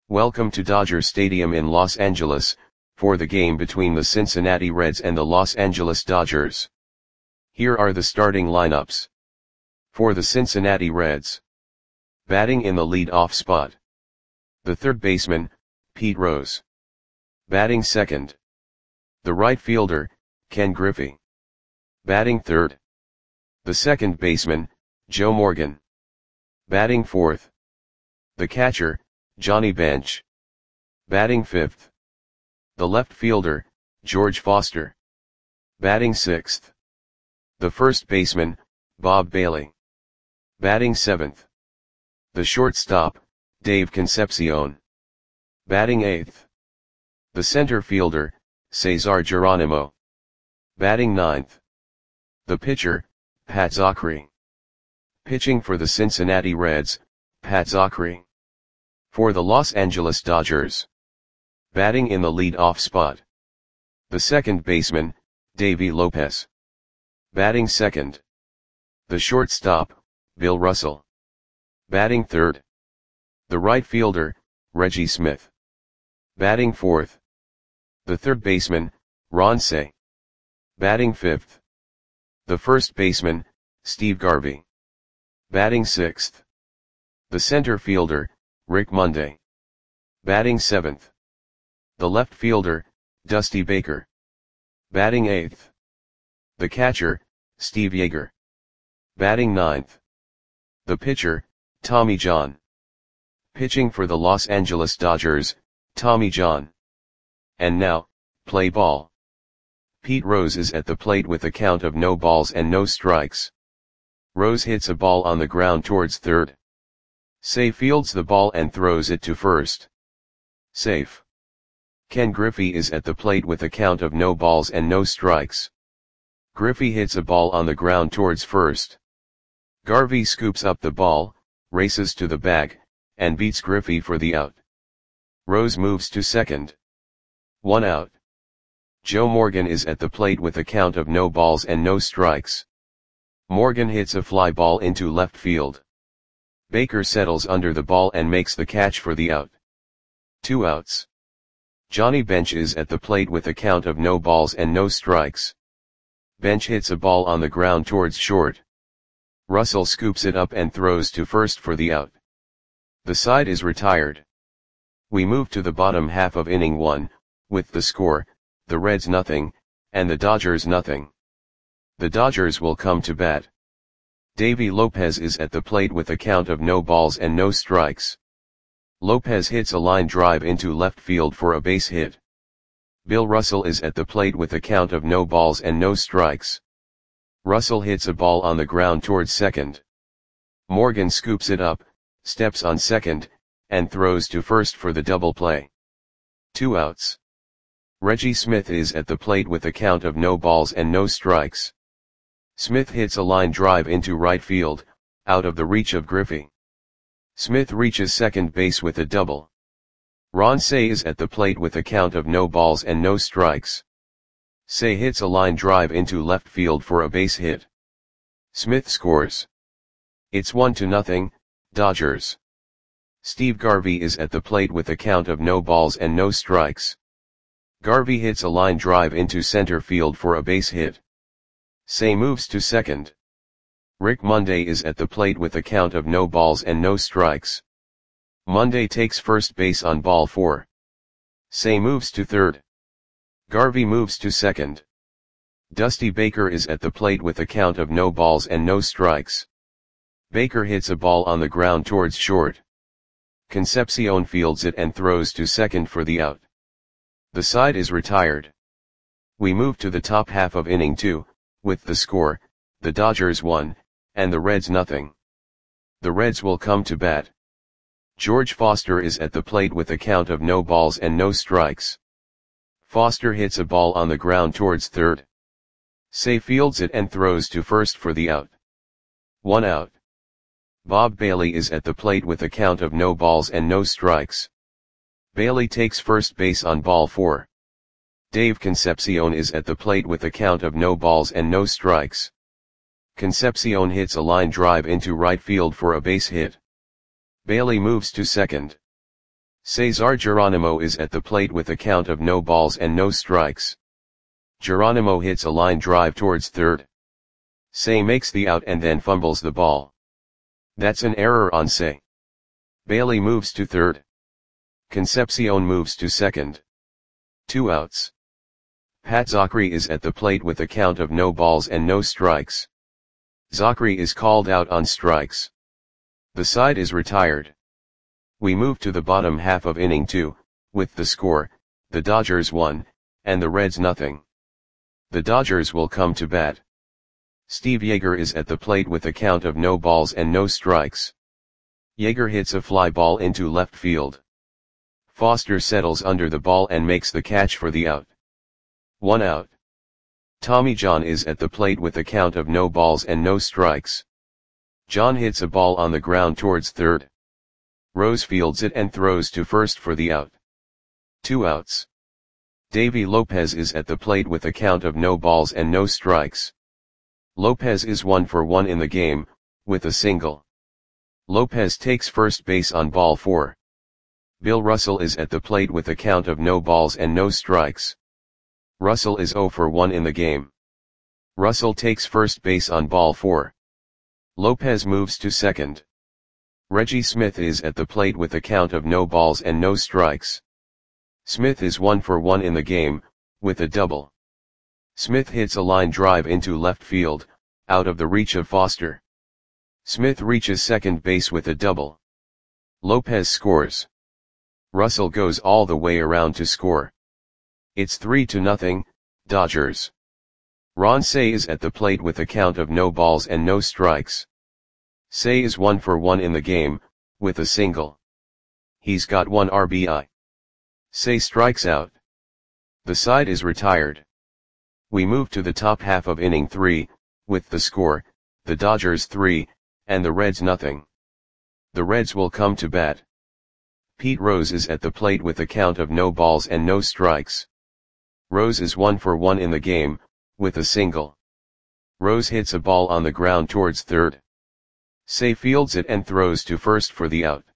Welcome to Dodger Stadium in Los Angeles, for the game between the Cincinnati Reds and the Los Angeles Dodgers. Here are the starting lineups. For the Cincinnati Reds. Batting in the lead-off spot. The third baseman, Pete Rose. Batting second. The right fielder, Ken Griffey. Batting third. The second baseman, Joe Morgan. Batting fourth. The catcher, Johnny Bench. Batting fifth. The left fielder, George Foster. Batting sixth. The first baseman, Bob Bailey. Batting seventh. The shortstop, Dave Concepcion. Batting eighth. The center fielder, Cesar Geronimo. Batting ninth. The pitcher, Pat Zachry. Pitching for the Cincinnati Reds, Pat Zachry. For the Los Angeles Dodgers. Batting in the lead-off spot. The second baseman, Davey Lopez. Batting second. The shortstop, Bill Russell. Batting third. The right fielder, Reggie Smith. Batting fourth. The third baseman, Ron Cey. Batting fifth. The first baseman, Steve Garvey. Batting sixth. The center fielder, Rick Monday. Batting seventh. The left fielder, Dusty Baker. Batting eighth. The catcher, Steve Yeager. Batting ninth. The pitcher, Tommy John. Pitching for the Los Angeles Dodgers, Tommy John. And now, play ball. Pete Rose is at the plate with a count of no balls and no strikes. Rose hits a ball on the ground towards third. Cey fields the ball and throws it to first. Safe. Ken Griffey is at the plate with a count of no balls and no strikes. Griffey hits a ball on the ground towards first. Garvey scoops up the ball, races to the bag, and beats Griffey for the out. Rose moves to second. 1 out. Joe Morgan is at the plate with a count of no balls and no strikes. Morgan hits a fly ball into left field. Baker settles under the ball and makes the catch for the out. 2 outs. Johnny Bench is at the plate with a count of no balls and no strikes. Bench hits a ball on the ground towards short. Russell scoops it up and throws to first for the out. The side is retired. We move to the bottom half of inning 1, with the score, the Reds nothing, and the Dodgers nothing. The Dodgers will come to bat. Davey Lopez is at the plate with a count of no balls and no strikes. Lopez hits a line drive into left field for a base hit. Bill Russell is at the plate with a count of no balls and no strikes. Russell hits a ball on the ground towards second. Morgan scoops it up, steps on second, and throws to first for the double play. 2 outs. Reggie Smith is at the plate with a count of no balls and no strikes. Smith hits a line drive into right field, out of the reach of Griffey. Smith reaches second base with a double. Ron Cey is at the plate with a count of no balls and no strikes. Cey hits a line drive into left field for a base hit. Smith scores. It's 1-0, Dodgers. Steve Garvey is at the plate with a count of no balls and no strikes. Garvey hits a line drive into center field for a base hit. Cey moves to second. Rick Monday is at the plate with a count of no balls and no strikes. Monday takes first base on ball 4. Cey moves to third. Garvey moves to second. Dusty Baker is at the plate with a count of no balls and no strikes. Baker hits a ball on the ground towards short. Concepcion fields it and throws to second for the out. The side is retired. We move to the top half of inning 2, with the score, the Dodgers 1, and the Reds nothing. The Reds will come to bat. George Foster is at the plate with a count of no balls and no strikes. Foster hits a ball on the ground towards third. Cey fields it and throws to first for the out. 1 out. Bob Bailey is at the plate with a count of no balls and no strikes. Bailey takes first base on ball 4. Dave Concepcion is at the plate with a count of no balls and no strikes. Concepcion hits a line drive into right field for a base hit. Bailey moves to second. Cesar Geronimo is at the plate with a count of no balls and no strikes. Geronimo hits a line drive towards third. Say makes the out and then fumbles the ball. That's an error on Say. Bailey moves to third. Concepcion moves to second. 2 outs. Pat Zachary is at the plate with a count of no balls and no strikes. Zachary is called out on strikes. The side is retired. We move to the bottom half of inning 2, with the score, the Dodgers 1, and the Reds nothing. The Dodgers will come to bat. Steve Yeager is at the plate with a count of no balls and no strikes. Yeager hits a fly ball into left field. Foster settles under the ball and makes the catch for the out. 1 out. Tommy John is at the plate with a count of no balls and no strikes. John hits a ball on the ground towards third. Rose fields it and throws to first for the out. 2 outs. Davy Lopez is at the plate with a count of no balls and no strikes. Lopez is 1 for 1 in the game, with a single. Lopez takes first base on ball 4. Bill Russell is at the plate with a count of no balls and no strikes. Russell is 0 for 1 in the game. Russell takes first base on ball 4. Lopez moves to second. Reggie Smith is at the plate with a count of no balls and no strikes. Smith is 1 for 1 in the game, with a double. Smith hits a line drive into left field, out of the reach of Foster. Smith reaches second base with a double. Lopez scores. Russell goes all the way around to score. It's 3-0, Dodgers. Ron Cey is at the plate with a count of no balls and no strikes. Cey is 1 for 1 in the game, with a single. He's got 1 RBI. Cey strikes out. The side is retired. We move to the top half of inning 3, with the score, the Dodgers 3, and the Reds nothing. The Reds will come to bat. Pete Rose is at the plate with a count of no balls and no strikes. Rose is 1 for 1 in the game, with a single. Rose hits a ball on the ground towards third. Cey fields it and throws to first for the out.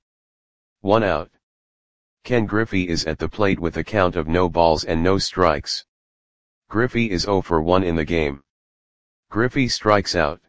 1 out. Ken Griffey is at the plate with a count of no balls and no strikes. Griffey is 0 for 1 in the game. Griffey strikes out.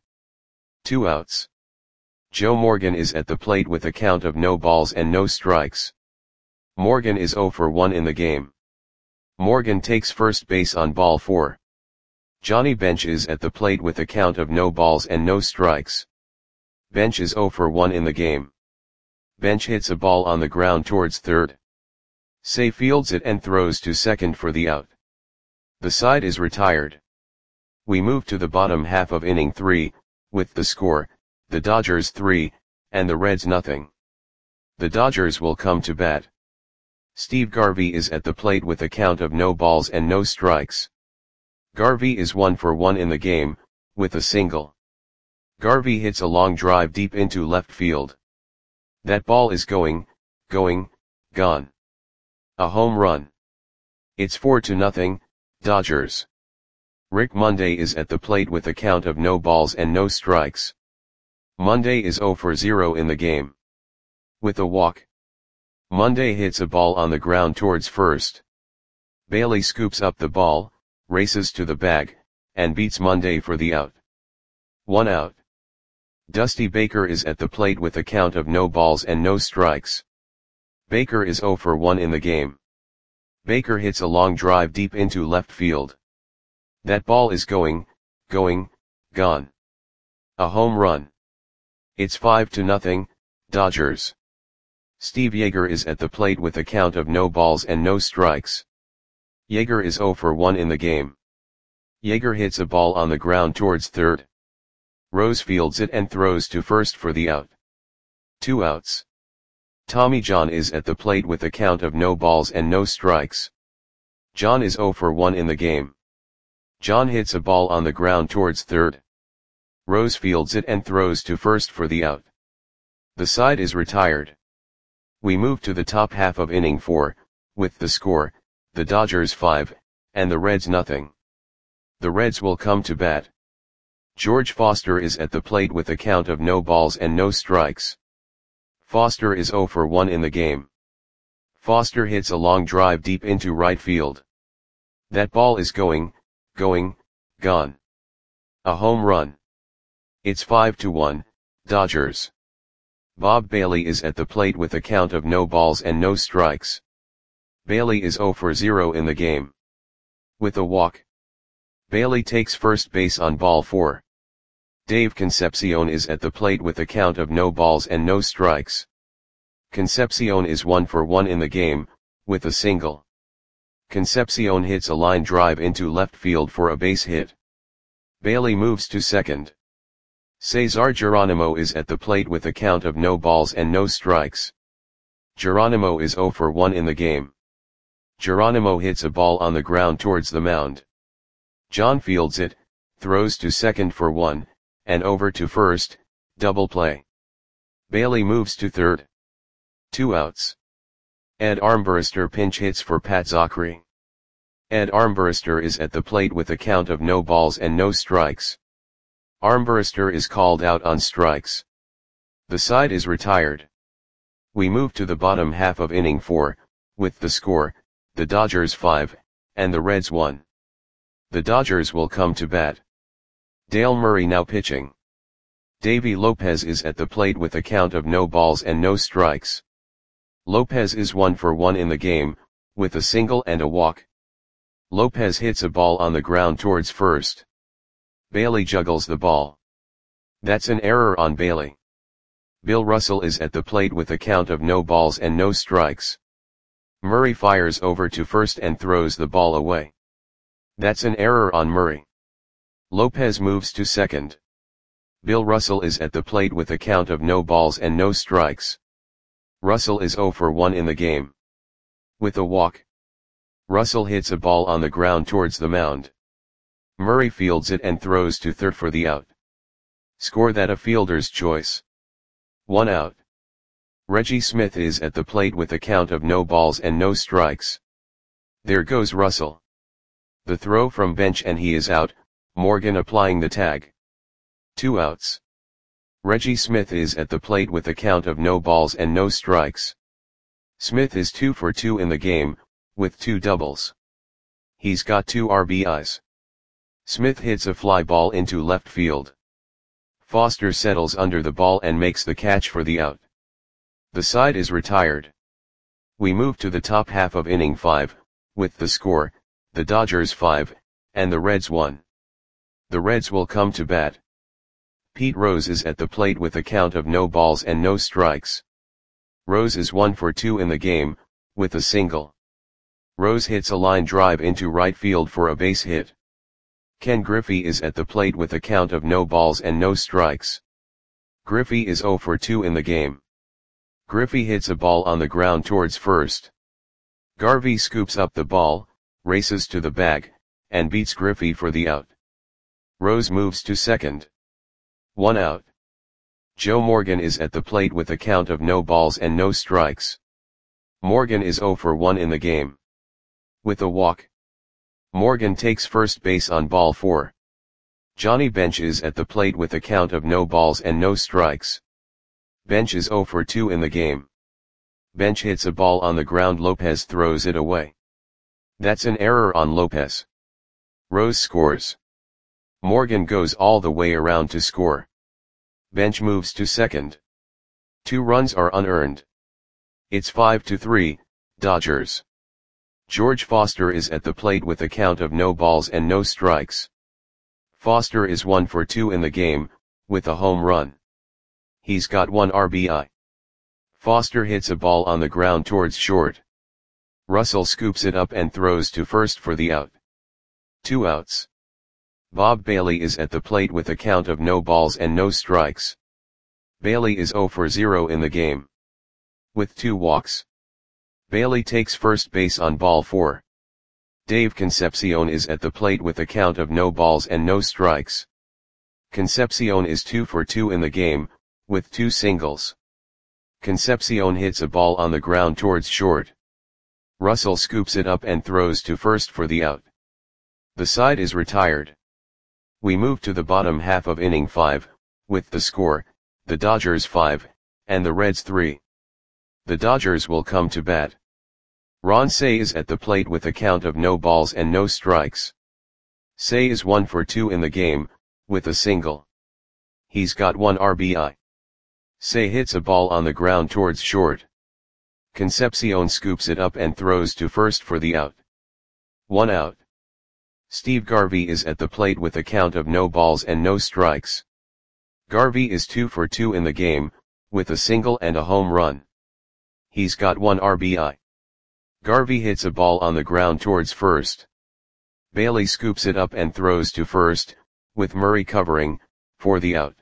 2 outs. Joe Morgan is at the plate with a count of no balls and no strikes. Morgan is 0 for 1 in the game. Morgan takes first base on ball 4. Johnny Bench is at the plate with a count of no balls and no strikes. Bench is 0 for 1 in the game. Bench hits a ball on the ground towards third. Cey fields it and throws to second for the out. The side is retired. We move to the bottom half of inning 3, with the score, the Dodgers 3, and the Reds nothing. The Dodgers will come to bat. Steve Garvey is at the plate with a count of no balls and no strikes. Garvey is 1 for 1 in the game, with a single. Garvey hits a long drive deep into left field. That ball is gone. A home run. It's 4-0, Dodgers. Rick Monday is at the plate with a count of no balls and no strikes. Monday is 0 for 0 in the game. With a walk. Monday hits a ball on the ground towards first. Bailey scoops up the ball, races to the bag, and beats Monday for the out. 1 out. Dusty Baker is at the plate with a count of no balls and no strikes. Baker is 0 for 1 in the game. Baker hits a long drive deep into left field. That ball is gone. A home run. It's 5-0, Dodgers. Steve Yeager is at the plate with a count of no balls and no strikes. Yeager is 0 for 1 in the game. Yeager hits a ball on the ground towards third. Rose fields it and throws to first for the out. 2 outs. Tommy John is at the plate with a count of no balls and no strikes. John is 0 for 1 in the game. John hits a ball on the ground towards third. Rose fields it and throws to first for the out. The side is retired. We move to the top half of inning 4, with the score, the Dodgers 5, and the Reds nothing. The Reds will come to bat. George Foster is at the plate with a count of no balls and no strikes. Foster is 0 for 1 in the game. Foster hits a long drive deep into right field. That ball is gone. A home run. It's 5-1, Dodgers. Bob Bailey is at the plate with a count of no balls and no strikes. Bailey is 0 for 0 in the game. With a walk. Bailey takes first base on ball 4. Dave Concepcion is at the plate with a count of no balls and no strikes. Concepcion is 1 for 1 in the game, with a single. Concepcion hits a line drive into left field for a base hit. Bailey moves to second. Cesar Geronimo is at the plate with a count of no balls and no strikes. Geronimo is 0 for 1 in the game. Geronimo hits a ball on the ground towards the mound. John fields it, throws to second for 1, and over to first, double play. Bailey moves to third. 2 outs. Ed Armbruster pinch hits for Pat Zachry. Ed Armbruster is at the plate with a count of no balls and no strikes. Armbruster is called out on strikes. The side is retired. We move to the bottom half of inning 4, with the score, the Dodgers 5, and the Reds 1. The Dodgers will come to bat. Dale Murray now pitching. Davy Lopez is at the plate with a count of no balls and no strikes. Lopez is 1 for 1 in the game, with a single and a walk. Lopez hits a ball on the ground towards first. Bailey juggles the ball. That's an error on Bailey. Bill Russell is at the plate with a count of no balls and no strikes. Murray fires over to first and throws the ball away. That's an error on Murray. Lopez moves to second. Bill Russell is at the plate with a count of no balls and no strikes. Russell is 0 for 1 in the game. With a walk. Russell hits a ball on the ground towards the mound. Murray fields it and throws to third for the out. Score that a fielder's choice. 1 out. Reggie Smith is at the plate with a count of no balls and no strikes. There goes Russell. The throw from bench and he is out, Morgan applying the tag. 2 outs. Reggie Smith is at the plate with a count of no balls and no strikes. Smith is 2 for 2 in the game, with 2 doubles. He's got 2 RBIs. Smith hits a fly ball into left field. Foster settles under the ball and makes the catch for the out. The side is retired. We move to the top half of inning 5, with the score, the Dodgers 5, and the Reds 1. The Reds will come to bat. Pete Rose is at the plate with a count of no balls and no strikes. Rose is 1 for 2 in the game, with a single. Rose hits a line drive into right field for a base hit. Ken Griffey is at the plate with a count of no balls and no strikes. Griffey is 0 for 2 in the game. Griffey hits a ball on the ground towards first. Garvey scoops up the ball, races to the bag, and beats Griffey for the out. Rose moves to second. 1 out. Joe Morgan is at the plate with a count of no balls and no strikes. Morgan is 0 for 1 in the game. With a walk. Morgan takes first base on ball 4. Johnny Bench is at the plate with a count of no balls and no strikes. Bench is 0 for 2 in the game. Bench hits a ball on the ground. Lopez throws it away. That's an error on Lopez. Rose scores. Morgan goes all the way around to score. Bench moves to second. 2 runs are unearned. It's 5-3, Dodgers. George Foster is at the plate with a count of no balls and no strikes. Foster is 1 for 2 in the game, with a home run. He's got 1 RBI. Foster hits a ball on the ground towards short. Russell scoops it up and throws to first for the out. 2 outs. Bob Bailey is at the plate with a count of no balls and no strikes. Bailey is 0 for 0 in the game. With 2 walks. Bailey takes first base on ball 4. Dave Concepcion is at the plate with a count of no balls and no strikes. Concepcion is 2 for 2 in the game, with 2 singles. Concepcion hits a ball on the ground towards short. Russell scoops it up and throws to first for the out. The side is retired. We move to the bottom half of inning 5, with the score, the Dodgers 5, and the Reds 3. The Dodgers will come to bat. Ron Cey is at the plate with a count of no balls and no strikes. Cey is 1 for 2 in the game, with a single. He's got 1 RBI. Cey hits a ball on the ground towards short. Concepcion scoops it up and throws to first for the out. 1 out. Steve Garvey is at the plate with a count of no balls and no strikes. Garvey is 2 for 2 in the game, with a single and a home run. He's got 1 RBI. Garvey hits a ball on the ground towards first. Bailey scoops it up and throws to first, with Murray covering, for the out.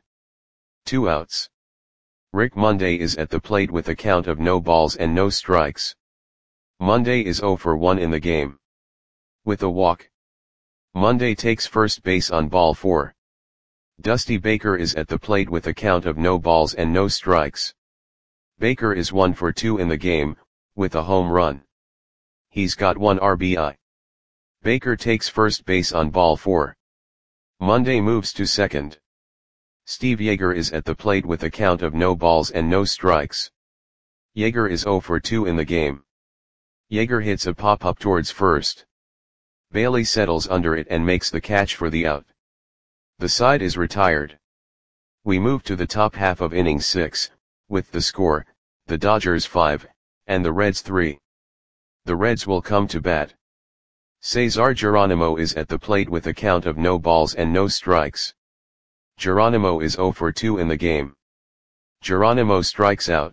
2 outs. Rick Monday is at the plate with a count of no balls and no strikes. Monday is 0 for 1 in the game. With a walk. Monday takes first base on ball 4. Dusty Baker is at the plate with a count of no balls and no strikes. Baker is 1 for 2 in the game, with a home run. He's got 1 RBI. Baker takes first base on ball 4. Monday moves to second. Steve Yeager is at the plate with a count of no balls and no strikes. Yeager is 0 for 2 in the game. Yeager hits a pop-up towards first. Bailey settles under it and makes the catch for the out. The side is retired. We move to the top half of inning 6, with the score, the Dodgers 5, and the Reds 3. The Reds will come to bat. Cesar Geronimo is at the plate with a count of no balls and no strikes. Geronimo is 0 for 2 in the game. Geronimo strikes out.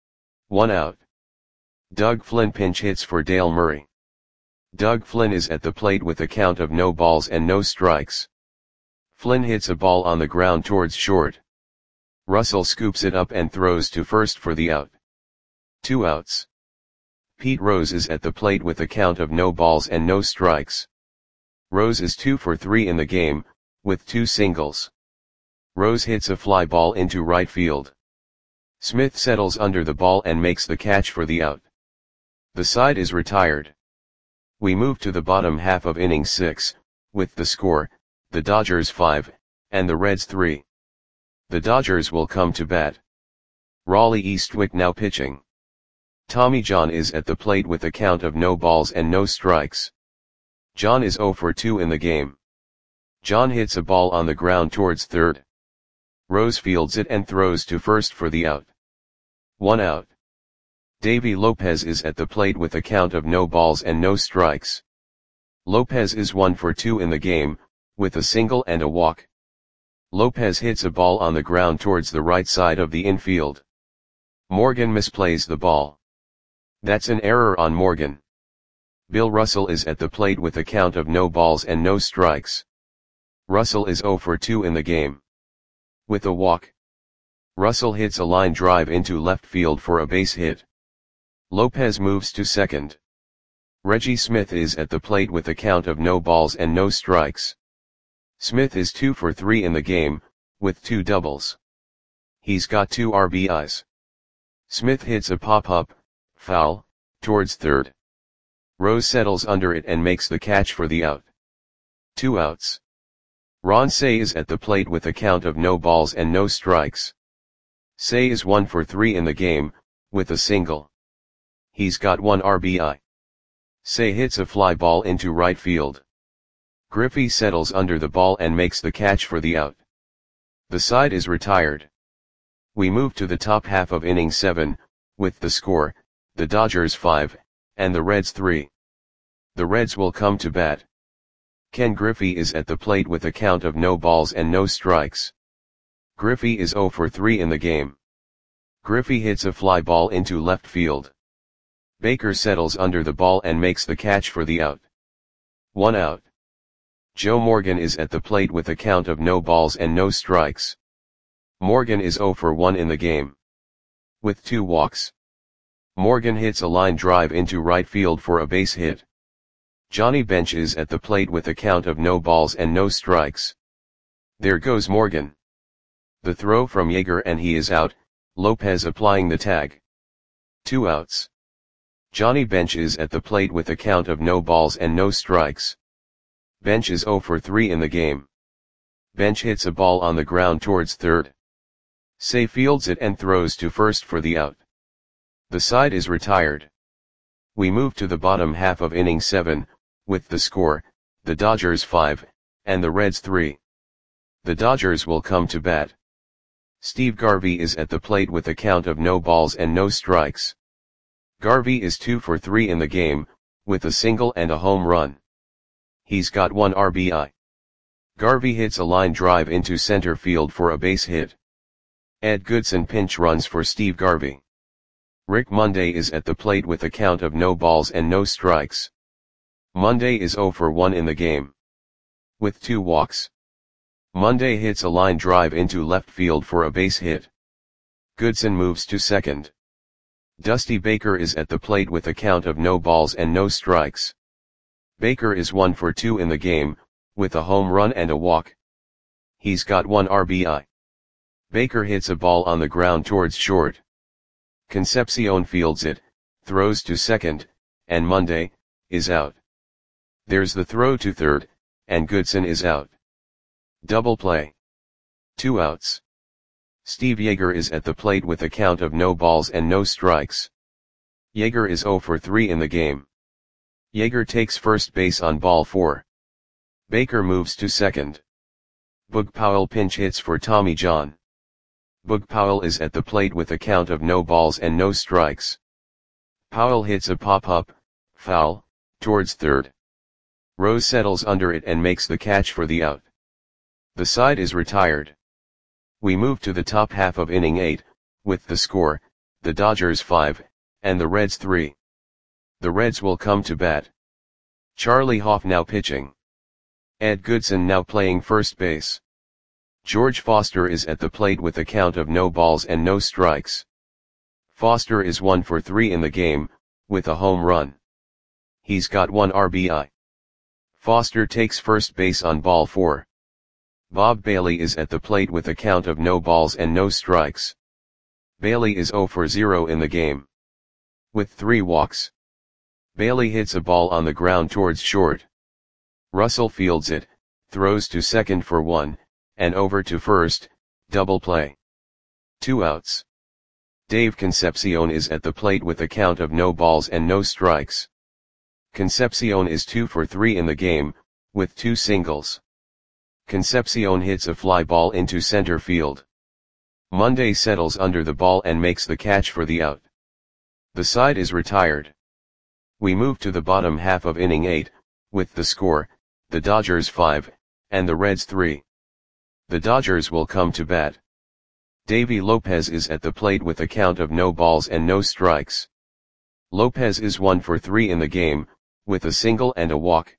1 out. Doug Flynn pinch hits for Dale Murray. Doug Flynn is at the plate with a count of no balls and no strikes. Flynn hits a ball on the ground towards short. Russell scoops it up and throws to first for the out. 2 outs. Pete Rose is at the plate with a count of no balls and no strikes. Rose is 2 for 3 in the game, with 2 singles. Rose hits a fly ball into right field. Smith settles under the ball and makes the catch for the out. The side is retired. We move to the bottom half of inning 6, with the score, the Dodgers 5, and the Reds 3. The Dodgers will come to bat. Raleigh Eastwick now pitching. Tommy John is at the plate with a count of no balls and no strikes. John is 0 for 2 in the game. John hits a ball on the ground towards third. Rose fields it and throws to first for the out. 1 out. Davy Lopez is at the plate with a count of no balls and no strikes. Lopez is 1 for 2 in the game, with a single and a walk. Lopez hits a ball on the ground towards the right side of the infield. Morgan misplays the ball. That's an error on Morgan. Bill Russell is at the plate with a count of no balls and no strikes. Russell is 0 for 2 in the game. With a walk. Russell hits a line drive into left field for a base hit. Lopez moves to second. Reggie Smith is at the plate with a count of no balls and no strikes. Smith is 2 for 3 in the game, with 2 doubles. He's got 2 RBIs. Smith hits a pop-up, foul, towards third. Rose settles under it and makes the catch for the out. 2 outs. Ron Cey is at the plate with a count of no balls and no strikes. Cey is 1 for 3 in the game, with a single. He's got 1 RBI. Cey hits a fly ball into right field. Griffey settles under the ball and makes the catch for the out. The side is retired. We move to the top half of inning 7, with the score, the Dodgers 5, and the Reds 3. The Reds will come to bat. Ken Griffey is at the plate with a count of no balls and no strikes. Griffey is 0 for 3 in the game. Griffey hits a fly ball into left field. Baker settles under the ball and makes the catch for the out. 1 out. Joe Morgan is at the plate with a count of no balls and no strikes. Morgan is 0 for 1 in the game. With 2 walks. Morgan hits a line drive into right field for a base hit. Johnny Bench is at the plate with a count of no balls and no strikes. There goes Morgan. The throw from Yeager and he is out, Lopez applying the tag. 2 outs. Johnny Bench is at the plate with a count of no balls and no strikes. Bench is 0 for 3 in the game. Bench hits a ball on the ground towards third. Cey fields it and throws to first for the out. The side is retired. We move to the bottom half of inning 7, with the score, the Dodgers 5, and the Reds 3. The Dodgers will come to bat. Steve Garvey is at the plate with a count of no balls and no strikes. Garvey is 2 for 3 in the game, with a single and a home run. He's got 1 RBI. Garvey hits a line drive into center field for a base hit. Ed Goodson pinch runs for Steve Garvey. Rick Monday is at the plate with a count of no balls and no strikes. Monday is 0 for 1 in the game, with 2 walks. Monday hits a line drive into left field for a base hit. Goodson moves to second. Dusty Baker is at the plate with a count of no balls and no strikes. Baker is 1 for 2 in the game, with a home run and a walk. He's got 1 RBI. Baker hits a ball on the ground towards short. Concepcion fields it, throws to second, and Monday is out. There's the throw to third, and Goodson is out. Double play. 2 outs. Steve Yeager is at the plate with a count of no balls and no strikes. Yeager is 0 for 3 in the game. Yeager takes first base on ball 4. Baker moves to second. Boog Powell pinch hits for Tommy John. Boog Powell is at the plate with a count of no balls and no strikes. Powell hits a pop-up, foul, towards third. Rose settles under it and makes the catch for the out. The side is retired. We move to the top half of inning 8, with the score, the Dodgers 5, and the Reds 3. The Reds will come to bat. Charlie Hoff now pitching. Ed Goodson now playing first base. George Foster is at the plate with a count of no balls and no strikes. Foster is 1 for 3 in the game, with a home run. He's got 1 RBI. Foster takes first base on ball 4. Bob Bailey is at the plate with a count of no balls and no strikes. Bailey is 0 for 0 in the game, with 3 walks. Bailey hits a ball on the ground towards short. Russell fields it, throws to second for 1, and over to first, double play. 2 outs. Dave Concepcion is at the plate with a count of no balls and no strikes. Concepcion is 2 for 3 in the game, with 2 singles. Concepcion hits a fly ball into center field. Monday settles under the ball and makes the catch for the out. The side is retired. We move to the bottom half of inning 8, with the score, the Dodgers 5, and the Reds 3. The Dodgers will come to bat. Davy Lopez is at the plate with a count of no balls and no strikes. Lopez is 1 for 3 in the game, with a single and a walk.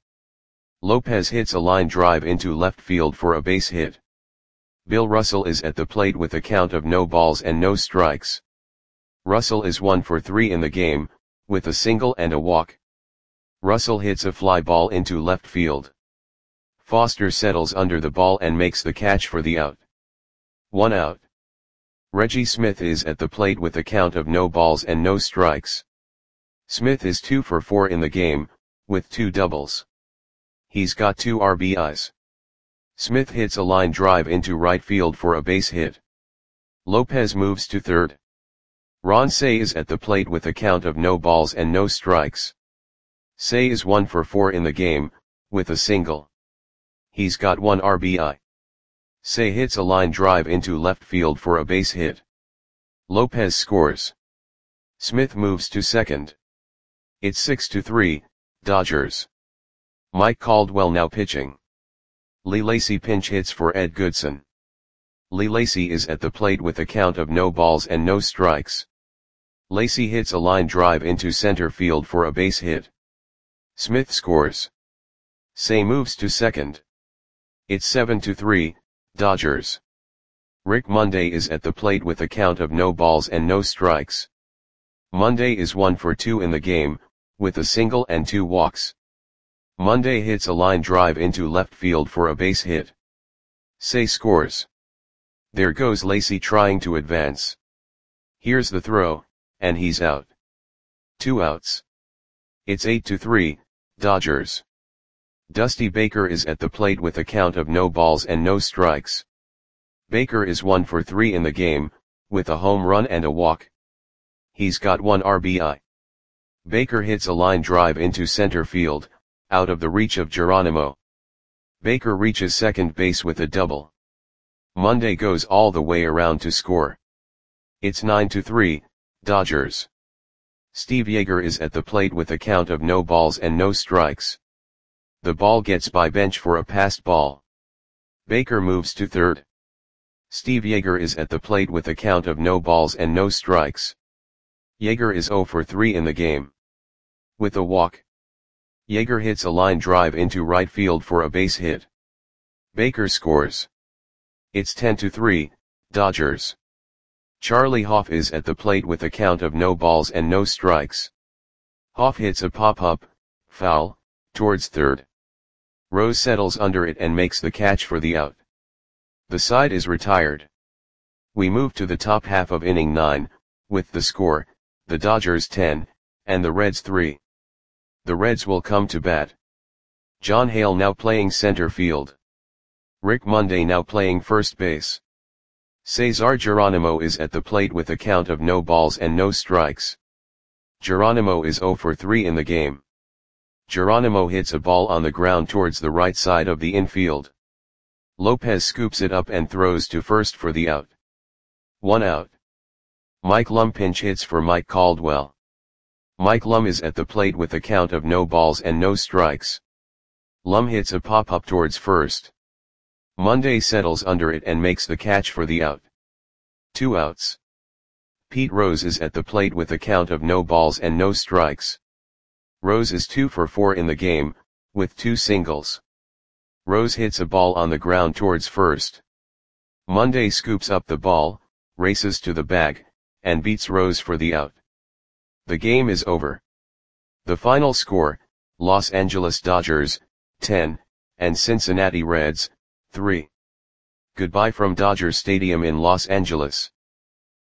Lopez hits a line drive into left field for a base hit. Bill Russell is at the plate with a count of no balls and no strikes. Russell is 1 for 3 in the game, with a single and a walk. Russell hits a fly ball into left field. Foster settles under the ball and makes the catch for the out. 1 out. Reggie Smith is at the plate with a count of no balls and no strikes. Smith is 2 for 4 in the game, with 2 doubles. He's got 2 RBIs. Smith hits a line drive into right field for a base hit. Lopez moves to third. Ron Cey is at the plate with a count of no balls and no strikes. Cey is 1 for 4 in the game, with a single. He's got 1 RBI. Cey hits a line drive into left field for a base hit. Lopez scores. Smith moves to second. It's 6-3, Dodgers. Mike Caldwell now pitching. Lee Lacy pinch hits for Ed Goodson. Lee Lacy is at the plate with a count of no balls and no strikes. Lacy hits a line drive into center field for a base hit. Smith scores. Cey moves to second. It's 7-3, Dodgers. Rick Monday is at the plate with a count of no balls and no strikes. Monday is 1 for 2 in the game, with a single and 2 walks. Monday hits a line drive into left field for a base hit. Cey scores. There goes Lacy trying to advance. Here's the throw, and he's out. 2 outs. It's 8-3, Dodgers. Dusty Baker is at the plate with a count of no balls and no strikes. Baker is 1 for 3 in the game, with a home run and a walk. He's got 1 RBI. Baker hits a line drive into center field, out of the reach of Geronimo. Baker reaches second base with a double. Monday goes all the way around to score. It's 9-3, Dodgers. Steve Yeager is at the plate with a count of no balls and no strikes. The ball gets by bench for a passed ball. Baker moves to third. Steve Yeager is at the plate with a count of no balls and no strikes. Yeager is 0 for 3 in the game. With a walk, Yeager hits a line drive into right field for a base hit. Baker scores. It's 10-3, Dodgers. Charlie Hoff is at the plate with a count of no balls and no strikes. Hoff hits a pop-up, foul, towards third. Rose settles under it and makes the catch for the out. The side is retired. We move to the top half of inning 9, with the score, the Dodgers 10, and the Reds 3. The Reds will come to bat. John Hale now playing center field. Rick Monday now playing first base. Cesar Geronimo is at the plate with a count of no balls and no strikes. Geronimo is 0 for 3 in the game. Geronimo hits a ball on the ground towards the right side of the infield. Lopez scoops it up and throws to first for the out. 1 out. Mike Lum pinch hits for Mike Caldwell. Mike Lum is at the plate with a count of no balls and no strikes. Lum hits a pop-up towards first. Monday settles under it and makes the catch for the out. 2 outs. Pete Rose is at the plate with a count of no balls and no strikes. Rose is 2 for 4 in the game, with 2 singles. Rose hits a ball on the ground towards first. Monday scoops up the ball, races to the bag, and beats Rose for the out. The game is over. The final score, Los Angeles Dodgers, 10, and Cincinnati Reds, 3. Goodbye from Dodger Stadium in Los Angeles.